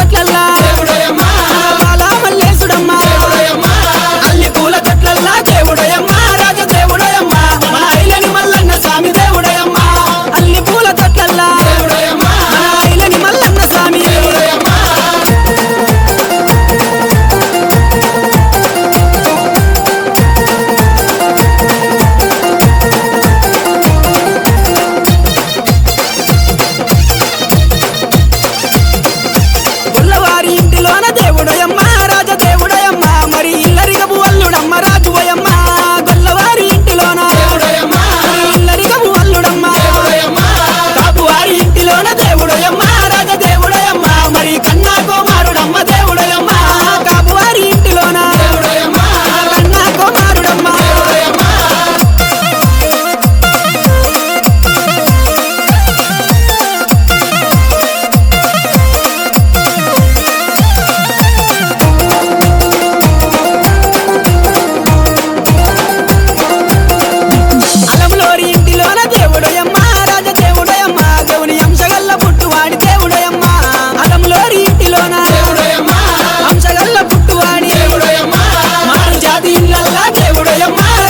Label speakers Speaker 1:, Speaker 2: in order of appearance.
Speaker 1: చెట్లల్లా దేవుడోయమ్మా బాలా మల్లేశుడమ్మా దేవుడోయమ్మా అల్లి పూల చెట్లల్లా దేవుడోయమ్మా రాజ దేవుడోయమ్మా మన ఐలని మల్లన్న స్వామి దేవుడోయమ్మా అల్లి పూల చెట్లల్లా దేవుడోయమ్మా మన ఐలని మల్లన్న స్వామి దేవుడోయమ్మా గొల్లవారి ఇంటిలోన దేవుడోయమ్మా రాజ దేవుడోయమ్మా మరి ఇల్లరిగము అల్లుడమ్మ రాజువోయమ్మా గొల్లవారి ఇంటిలోన దేవుడోయమ్మా ఇల్లరిగము అల్లుడమ్మ దేవుడోయమ్మా కాపువారి ఇంటిలోన దేవుడోయమ్మా రాజ దేవుడోయమ్మా మరి కన్నా కుమారుడమ్మ దేవుడోయమ్మా కాపువారి ఇంటిలోన దేవుడోయమ్మా కన్నా కుమారుడమ్మ దేవుడోయమ్మా అలంలోరి ఇంటిలోన దేవుడోయమ్మా రాజ దేవుడోయమ్మా దేవుని అంశగల్ల పుట్టువాడి దేవుడోయమ్మా అలంలోరి ఇంటిలోన దేవుడోయమ్మా అంశగల్ల పుట్టువాడి దేవుడోయమ్మా మారు జాతి ఇళ్ళల్లా దేవుడోయమ్మా